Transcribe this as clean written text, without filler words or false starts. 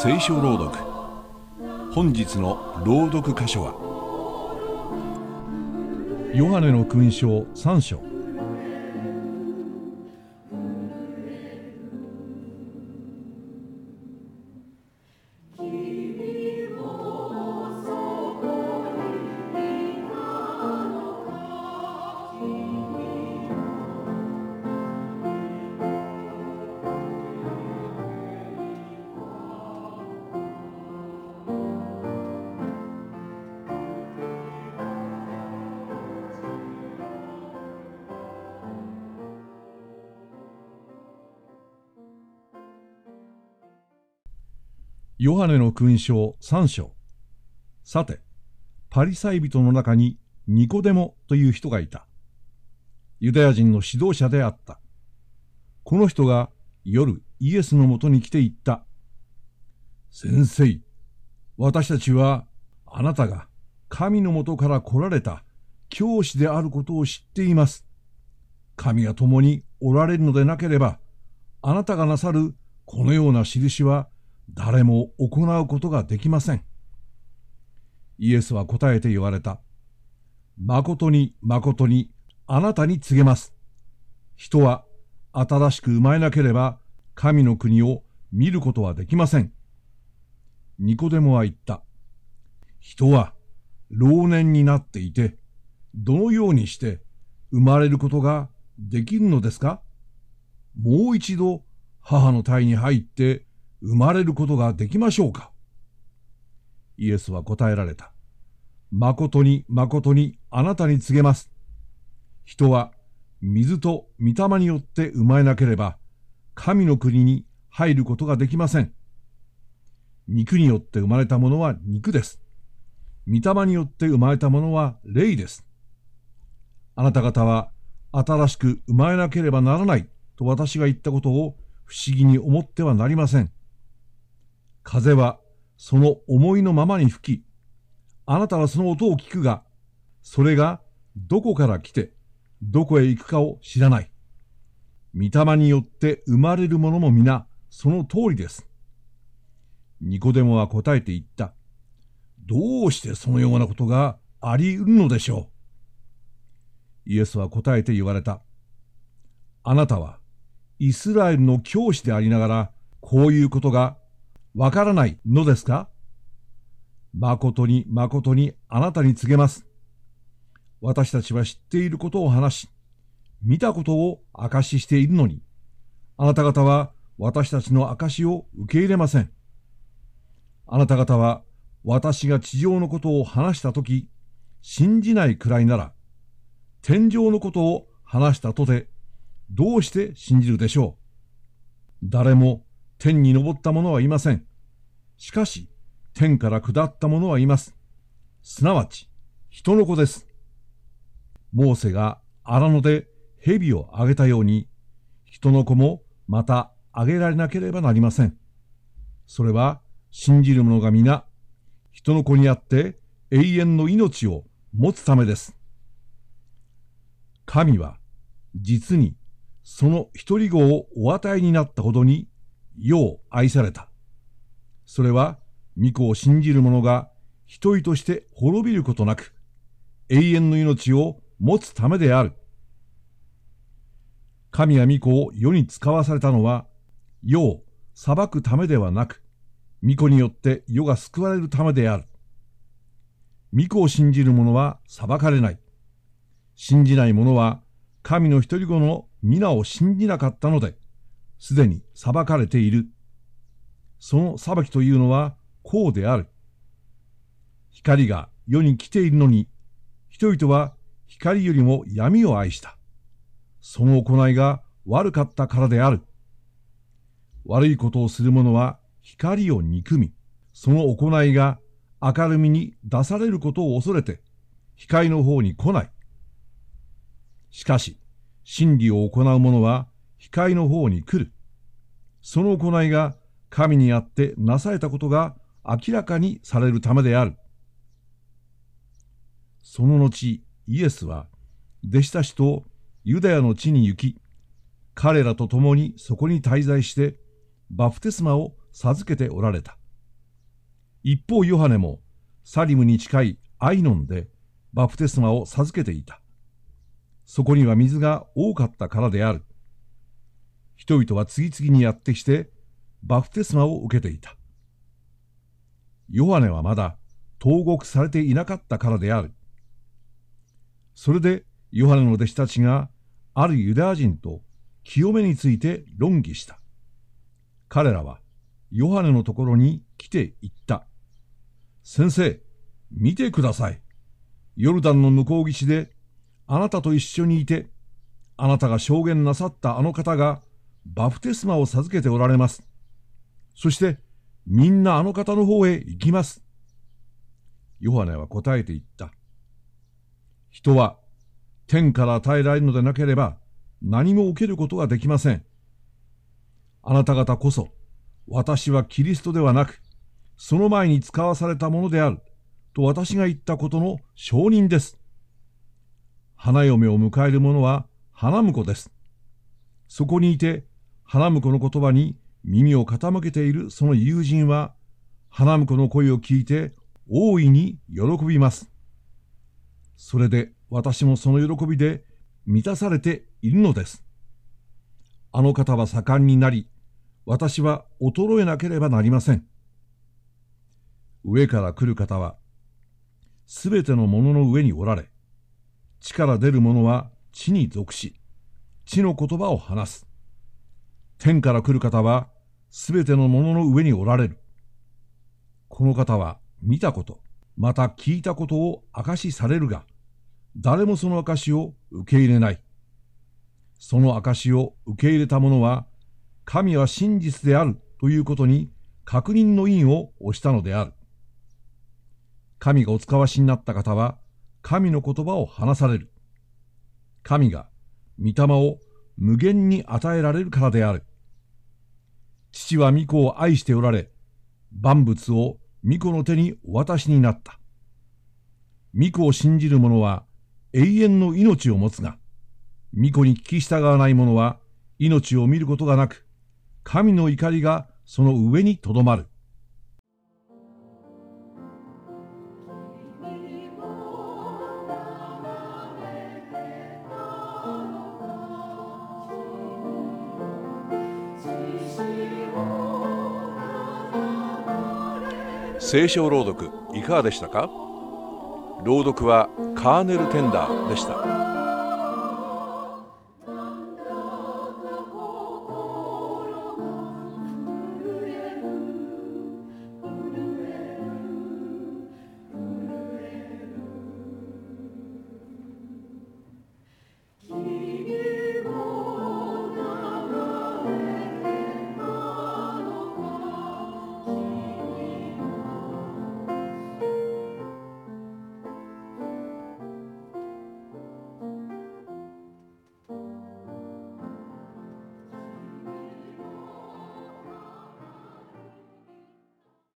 聖書朗読。本日の朗読箇所はヨハネの勲章3章。ヨハネの勲章3章。さて、パリサイ人の中にニコデモという人がいた。ユダヤ人の指導者であった。この人が夜イエスのもとに来て言った。先生、私たちはあなたが神のもとから来られた教師であることを知っています。神が共におられるのでなければ、あなたがなさるこのような印は誰も行うことができません。イエスは答えて言われた。誠に誠にあなたに告げます。人は新しく生まれなければ神の国を見ることはできません。ニコデモは言った。人は老年になっていて、どのようにして生まれることができるのですか？もう一度母の胎に入って生まれることができましょうか？イエスは答えられた。誠に誠にあなたに告げます。人は水と御霊によって生まれなければ神の国に入ることができません。肉によって生まれたものは肉です。御霊によって生まれたものは霊です。あなた方は新しく生まれなければならないと私が言ったことを不思議に思ってはなりません。風はその思いのままに吹き、あなたはその音を聞くが、それがどこから来て、どこへ行くかを知らない。御霊によって生まれるものも皆その通りです。ニコデモは答えて言った。どうしてそのようなことがあり得るのでしょう。イエスは答えて言われた。あなたはイスラエルの教師でありながら、こういうことがわからないのですか？誠に誠にあなたに告げます。私たちは知っていることを話し、見たことを証ししているのに、あなた方は私たちの証しを受け入れません。あなた方は私が地上のことを話したとき、信じないくらいなら、天上のことを話したとて、どうして信じるでしょう。誰も天に昇った者はいません。しかし、天から下った者はいます。すなわち、人の子です。モーセが荒野で蛇をあげたように、人の子もまたあげられなければなりません。それは、信じる者が皆、人の子にあって永遠の命を持つためです。神は、実に、その一人子をお与えになったほどに、世を愛された。それは、御子を信じる者が一人として滅びることなく、永遠の命を持つためである。神が御子を世に使わされたのは、世を裁くためではなく、御子によって世が救われるためである。御子を信じる者は裁かれない。信じない者は、神の一人子の皆を信じなかったので、すでに裁かれている。その裁きというのはこうである。光が世に来ているのに、人々は光よりも闇を愛した。その行いが悪かったからである。悪いことをする者は光を憎み、その行いが明るみに出されることを恐れて、光の方に来ない。しかし、真理を行う者は光の方に来る。その行いが神にあってなされたことが明らかにされるためである。その後、イエスは弟子たちとユダヤの地に行き、彼らと共にそこに滞在してバプテスマを授けておられた。 一方ヨハネもサリムに近いアイノンでバプテスマを授けていた。そこには水が多かったからである。人々は次々にやってきてバプテスマを受けていた。ヨハネはまだ投獄されていなかったからである。それでヨハネの弟子たちがあるユダヤ人と清めについて論議した。彼らはヨハネのところに来て言った。先生、見てください。ヨルダンの向こう岸であなたと一緒にいて、あなたが証言なさったあの方がバプテスマを授けておられます。そしてみんなあの方の方へ行きます。ヨハネは答えて言った。人は天から与えられるのでなければ何も受けることができません。あなた方こそ、私はキリストではなく、その前に使わされたものである、と私が言ったことの証人です。花嫁を迎える者は花婿です。そこにいて、花婿の言葉に耳を傾けているその友人は、花婿の声を聞いて大いに喜びます。それで私もその喜びで満たされているのです。あの方は盛んになり、私は衰えなければなりません。上から来る方は、すべてのものの上におられ、地から出る者は地に属し、地の言葉を話す。天から来る方は、すべてのものの上におられる。この方は見たこと、また聞いたことを証しされるが、誰もその証しを受け入れない。その証しを受け入れた者は、神は真実であるということに確認の印を押したのである。神がお使わしになった方は、神の言葉を話される。神が御霊を無限に与えられるからである。父は御子を愛しておられ、万物を御子の手にお渡しになった。御子を信じる者は永遠の命を持つが、御子に聞き従わない者は命を見ることがなく、神の怒りがその上にとどまる。 聖書朗読いかがでしたか？朗読はカーネル・テンダーでした。